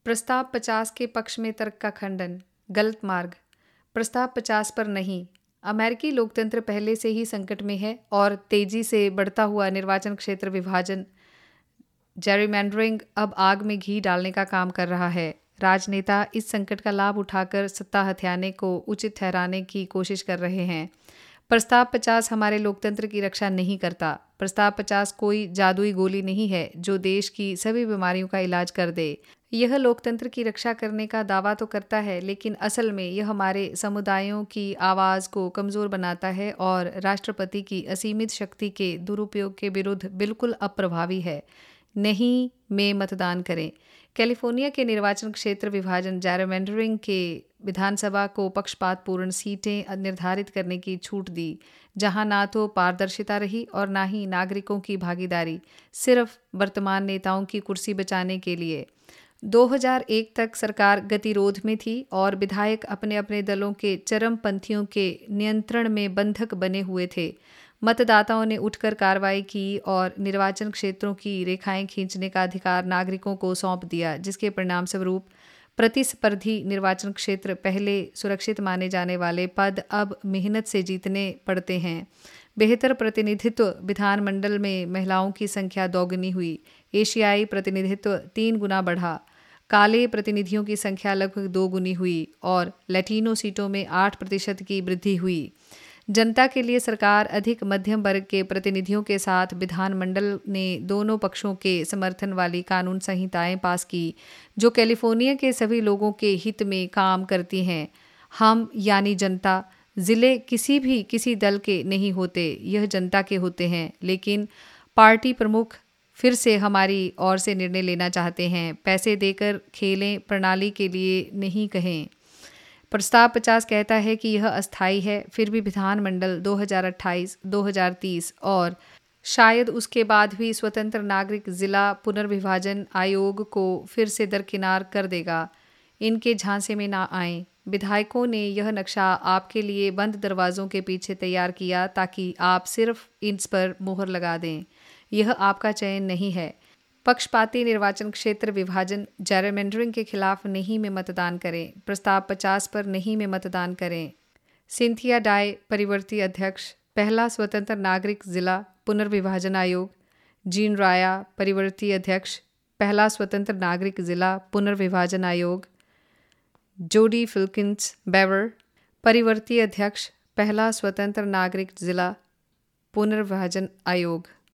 प्रस्ताव 50 के पक्ष में तर्क का खंडन। गलत मार्ग। प्रस्ताव 50 पर नहीं। अमेरिकी लोकतंत्र पहले से ही संकट में है और तेजी से बढ़ता हुआ निर्वाचन क्षेत्र विभाजन जेरिमैंडरिंग अब आग में घी डालने का काम कर रहा है। राजनेता इस संकट का लाभ उठाकर सत्ता हथियाने को उचित ठहराने की कोशिश कर रहे हैं। प्रस्ताव 50 हमारे लोकतंत्र की रक्षा नहीं करता। प्रस्ताव 50 कोई जादुई गोली नहीं है जो देश की सभी बीमारियों का इलाज कर दे। यह लोकतंत्र की रक्षा करने का दावा तो करता है, लेकिन असल में यह हमारे समुदायों की आवाज़ को कमज़ोर बनाता है और राष्ट्रपति की असीमित शक्ति के दुरुपयोग के विरुद्ध बिल्कुल अप्रभावी है। नहीं में मतदान करें। कैलिफोर्निया के निर्वाचन क्षेत्र विभाजन जेरिमैंडरिंग के विधानसभा को पक्षपातपूर्ण सीटें निर्धारित करने की छूट दी, जहां ना तो पारदर्शिता रही और ना ही नागरिकों की भागीदारी, सिर्फ वर्तमान नेताओं की कुर्सी बचाने के लिए। 2001 तक सरकार गतिरोध में थी और विधायक अपने अपने दलों के चरमपंथियों के नियंत्रण में बंधक बने हुए थे। मतदाताओं ने उठकर कार्रवाई की और निर्वाचन क्षेत्रों की रेखाएं खींचने का अधिकार नागरिकों को सौंप दिया, जिसके परिणामस्वरूप प्रतिस्पर्धी निर्वाचन क्षेत्र पहले सुरक्षित माने जाने वाले पद अब मेहनत से जीतने पड़ते हैं। बेहतर प्रतिनिधित्व। विधानमंडल में महिलाओं की संख्या दोगुनी हुई। एशियाई प्रतिनिधित्व 3 गुना बढ़ा। काले प्रतिनिधियों की संख्या लगभग 2 गुनी हुई और लैटिनो सीटों में 8% की वृद्धि हुई। जनता के लिए सरकार अधिक मध्यम वर्ग के प्रतिनिधियों के साथ विधानमंडल ने दोनों पक्षों के समर्थन वाली कानून संहिताएं पास की, जो कैलिफोर्निया के सभी लोगों के हित में काम करती हैं। हम यानी जनता, ज़िले किसी दल के नहीं होते, यह जनता के होते हैं, लेकिन पार्टी प्रमुख फिर से हमारी ओर से निर्णय लेना चाहते हैं। पैसे देकर खेलें, प्रणाली के लिए नहीं कहें। प्रस्ताव 50 कहता है कि यह अस्थायी है, फिर भी विधानमंडल 2028, 2030 और शायद उसके बाद भी स्वतंत्र नागरिक जिला पुनर्विभाजन आयोग को फिर से दरकिनार कर देगा। इनके झांसे में ना आएं। विधायकों ने यह नक्शा आपके लिए बंद दरवाज़ों के पीछे तैयार किया ताकि आप सिर्फ इस पर मोहर लगा दें। यह आपका चयन नहीं है। पक्षपाती निर्वाचन क्षेत्र विभाजन जेरिमैंडरिंग के खिलाफ नहीं में मतदान करें। प्रस्ताव 50 पर नहीं में मतदान करें। सिंथिया डाय, परिवर्ती अध्यक्ष, पहला स्वतंत्र नागरिक जिला पुनर्विभाजन आयोग। जीन राया, परिवर्ती अध्यक्ष, पहला स्वतंत्र नागरिक जिला पुनर्विभाजन आयोग। जोडी फिल्किंस बेवर, परिवर्ती अध्यक्ष, पहला स्वतंत्र नागरिक जिला पुनर्विभाजन आयोग।